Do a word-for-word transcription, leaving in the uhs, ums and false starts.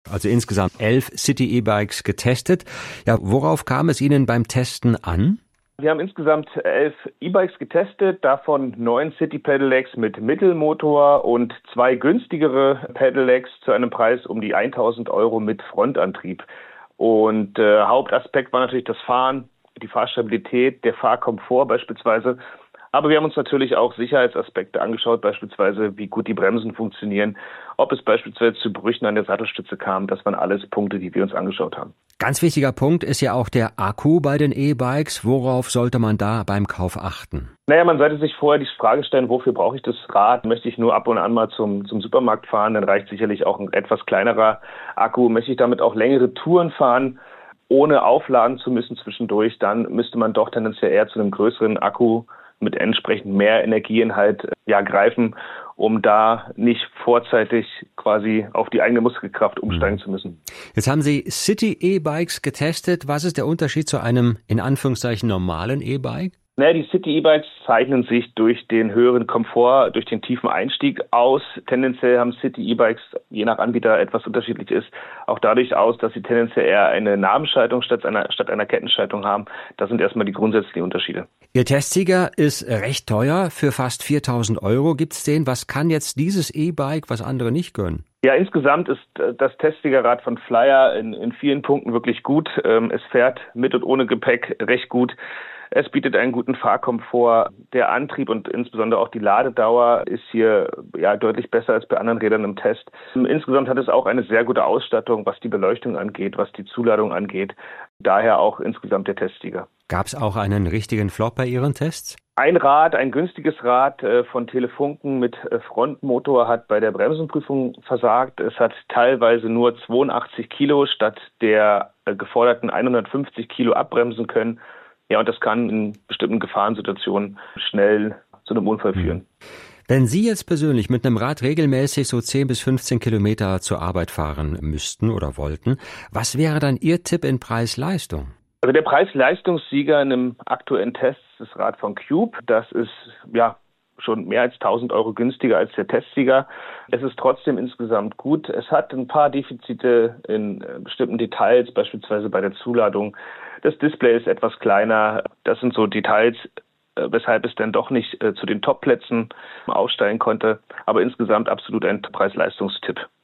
also insgesamt elf City-E-Bikes getestet. Ja, worauf kam es Ihnen beim Testen an? Wir haben insgesamt elf E-Bikes getestet, davon neun City-Pedelecs mit Mittelmotor und zwei günstigere Pedelecs zu einem Preis um die tausend Euro mit Frontantrieb. Und äh, Hauptaspekt war natürlich das Fahren, die Fahrstabilität, der Fahrkomfort beispielsweise. Aber wir haben uns natürlich auch Sicherheitsaspekte angeschaut, beispielsweise wie gut die Bremsen funktionieren, ob es beispielsweise zu Brüchen an der Sattelstütze kam. Das waren alles Punkte, die wir uns angeschaut haben. Ganz wichtiger Punkt ist ja auch der Akku bei den E-Bikes. Worauf sollte man da beim Kauf achten? Naja, man sollte sich vorher die Frage stellen, wofür brauche ich das Rad? Möchte ich nur ab und an mal zum, zum Supermarkt fahren? Dann reicht sicherlich auch ein etwas kleinerer Akku. Möchte ich damit auch längere Touren fahren, ohne aufladen zu müssen zwischendurch? Dann müsste man doch tendenziell eher zu einem größeren Akku mit entsprechend mehr Energieinhalt ja, greifen, um da nicht vorzeitig quasi auf die eigene Muskelkraft umsteigen mhm. zu müssen. Jetzt haben Sie City-E-Bikes getestet. Was ist der Unterschied zu einem in Anführungszeichen normalen E-Bike? Naja, die City-E-Bikes zeichnen sich durch den höheren Komfort, durch den tiefen Einstieg aus. Tendenziell haben City-E-Bikes, je nach Anbieter etwas unterschiedlich ist, auch dadurch aus, dass sie tendenziell eher eine Nabenschaltung statt einer, statt einer Kettenschaltung haben. Das sind erstmal die grundsätzlichen Unterschiede. Ihr Testsieger ist recht teuer, für fast viertausend Euro gibt's den. Was kann jetzt dieses E-Bike, was andere nicht können? Ja, insgesamt ist das Testsiegerrad von Flyer in, in vielen Punkten wirklich gut. Es fährt mit und ohne Gepäck recht gut. Es bietet einen guten Fahrkomfort. Der Antrieb und insbesondere auch die Ladedauer ist hier ja deutlich besser als bei anderen Rädern im Test. Insgesamt hat es auch eine sehr gute Ausstattung, was die Beleuchtung angeht, was die Zuladung angeht. Daher auch insgesamt der Testsieger. Gab es auch einen richtigen Flop bei Ihren Tests? Ein Rad, ein günstiges Rad äh, von Telefunken mit äh, Frontmotor hat bei der Bremsenprüfung versagt. Es hat teilweise nur zweiundachtzig Kilo statt der äh, geforderten hundertfünfzig Kilo abbremsen können. Ja, und das kann in bestimmten Gefahrensituationen schnell zu einem Unfall führen. Wenn Sie jetzt persönlich mit einem Rad regelmäßig so zehn bis fünfzehn Kilometer zur Arbeit fahren müssten oder wollten, was wäre dann Ihr Tipp in Preis-Leistung? Also der Preis-Leistungssieger in einem aktuellen Test ist das Rad von Cube. Das ist ja schon mehr als tausend Euro günstiger als der Testsieger. Es ist trotzdem insgesamt gut. Es hat ein paar Defizite in bestimmten Details, beispielsweise bei der Zuladung. Das Display ist etwas kleiner. Das sind so Details, weshalb es dann doch nicht zu den Top-Plätzen aufsteigen konnte. Aber insgesamt absolut ein Preis-Leistungstipp.